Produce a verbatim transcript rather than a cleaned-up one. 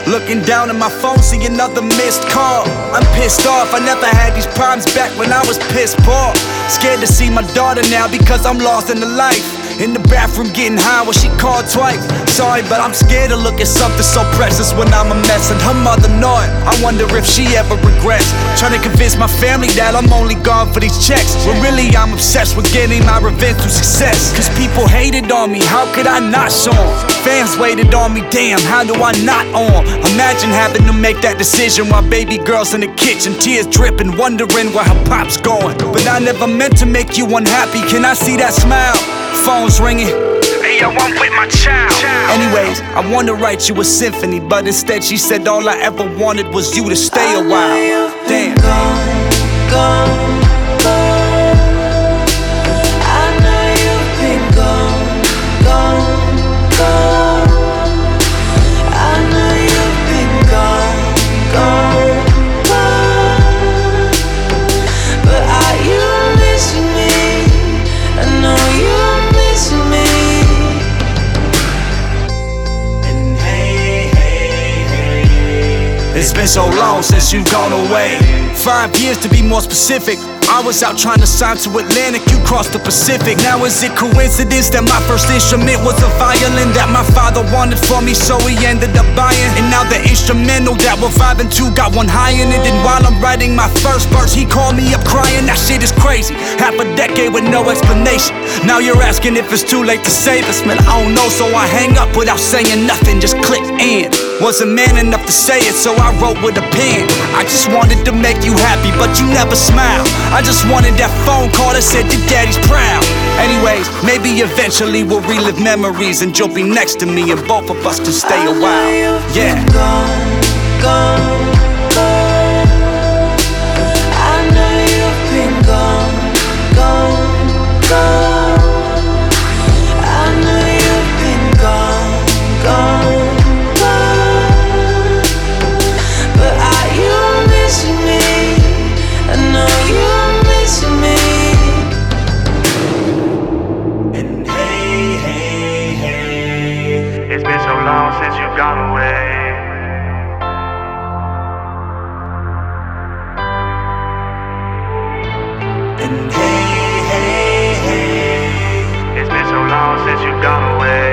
Looking down at my phone, see another missed call. I'm pissed off, I never had these problems back when I was pissed poor. Scared to see my daughter now because I'm lost in the life. In the bathroom getting high when she called twice. Sorry, but I'm scared to look at something so precious when I'm a mess. And her mother know it, I wonder if she ever regrets. Trying to convince my family that I'm only gone for these checks, when really I'm obsessed with getting my revenge through success. Cause people hated on me, how could I not show 'em? Fans waited on me, damn, how do I not on? Imagine having to make that decision while baby girl's in the kitchen, tears dripping, wondering where her pop's going. But I never meant to make you unhappy, can I see that smile? Phone's ringing, hey yo, I'm with my child. Anyways, I wanted to write you a symphony, but instead she said all I ever wanted was you to stay a while. Damn. Gone, gone. It's been so long since you've gone away. Five years to be more specific. I was out trying to sign to Atlantic, you crossed the Pacific. Now is it coincidence that my first instrument was a violin that my father wanted for me, so he ended up buying? And now the instrumental that we're vibing to got one high in it. And while I'm writing my first verse, he called me up crying, that shit is crazy. Half a decade with no explanation. Now you're asking if it's too late to save us. Man, I don't know, so I hang up without saying nothing, just click end. Wasn't man enough to say it, so I wrote with a pen. I just wanted to make you happy, but you never smile. I just wanted that phone call that said your daddy's proud. Anyways, maybe eventually we'll relive memories and you'll be next to me and both of us can stay a while. Yeah. Gone, gone. It's been so long since you've gone away. And hey, hey, hey, it's been so long since you've gone away.